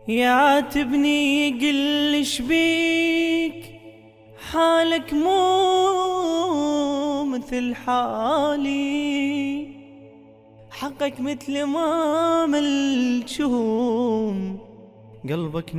يعاتبني يقل ايش بيك، حالك مو مثل حالي، حقك مثل ما ملجوم، قلبك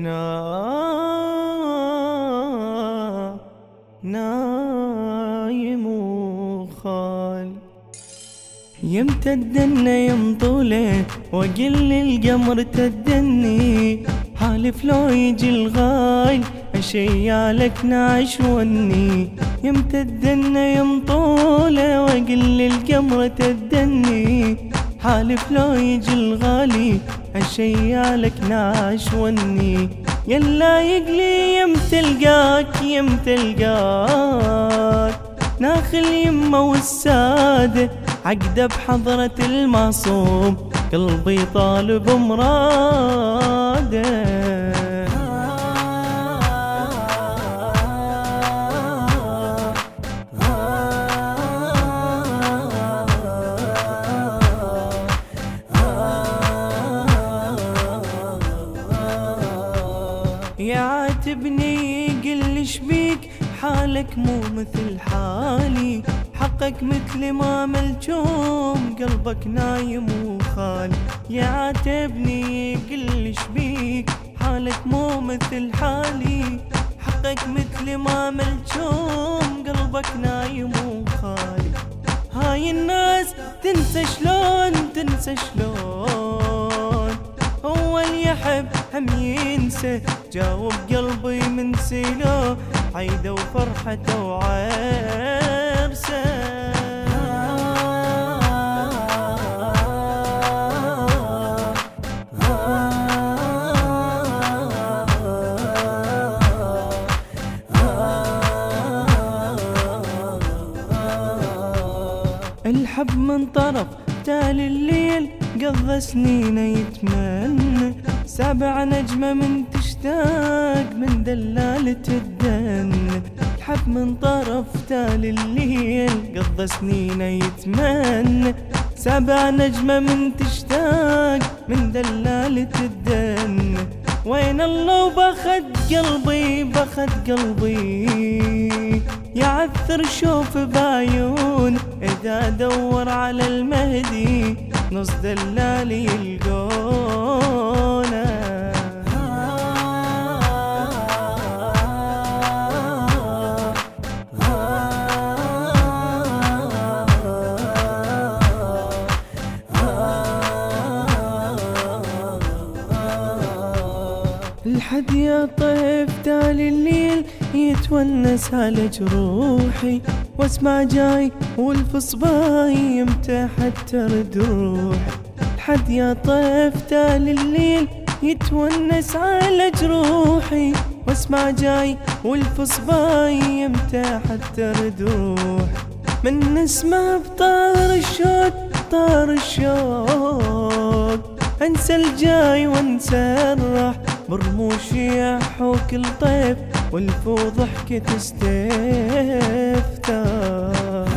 نايم وخالي. يمتى الدنيا يمطوله واقل القمر تدني، حالف لو يجي الغايل اشيالك نعش وني. يمتى الدنيا يمطوله واقل القمر تدني، حالف لو يجي الغالي اشيالك نعش وني. يلا يقلي يمتى القاك يمتى القاك، ناخل يمه والساده عقده بحضرة المعصوم، قلبي طالب مراده. يعاتبني يقل ايش بيك، حالك مو مثل حالي، حقك مثل ما ملجوم، قلبك نايم وخالي. يعاتبني يقل ايش بيك، حالك مو مثل حالي، حقك مثل ما ملجوم، قلبك نايم وخالي. هاي الناس تنسى شلون تنسى شلون، هو اللي يحب هم ينسى، جاوب قلبي من سيلو عيده وفرحته وعرسه. الحب من طرف تالي الليل قضى سنين يتمنى، سابع نجمة من تشتاق من دلالة الدن. الحب من طرف تالي الليل قضى سنين يتمنى، سابع نجمة من تشتاق من دلالة الدن. وين الله وباخد قلبي باخد قلبي، يعثر شوف بعيون إذا دور على المهدي، نص دلالي يلقونه. الحد يا طيف تالي الليل يتونس على جروحي، واسمع جاي والفصباي يمتى حتى رد روحي. الحد يا طيف تالي الليل يتونس على جروحي، واسمع جاي والفصباي يمتى حتى رد روحي. من نسمع بطار الشوق طار الشوق، انسى الجاي وانسى الراح، برموش يحوك الطيف والفو ضحكة استفتاح.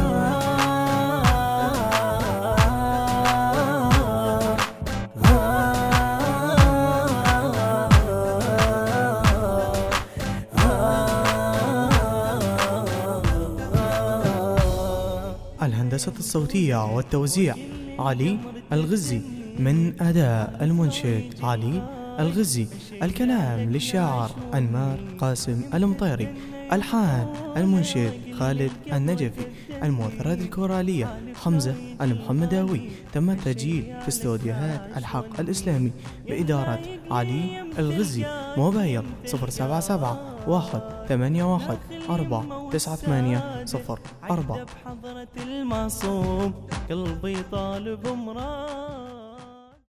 الهندسة الصوتية والتوزيع علي الغزي، من أداء المنشد علي الغزي، الكلام للشاعر أنمار قاسم المطيري، ألحان المنشد خالد النجفي، المؤثرات الكورالية حمزة المحمداوي. تم التسجيل في استوديوهات الحق الإسلامي بإدارة علي الغزي. موبايل 077 181 498 04. بحضرة المعصوم قلبي طالب مراد.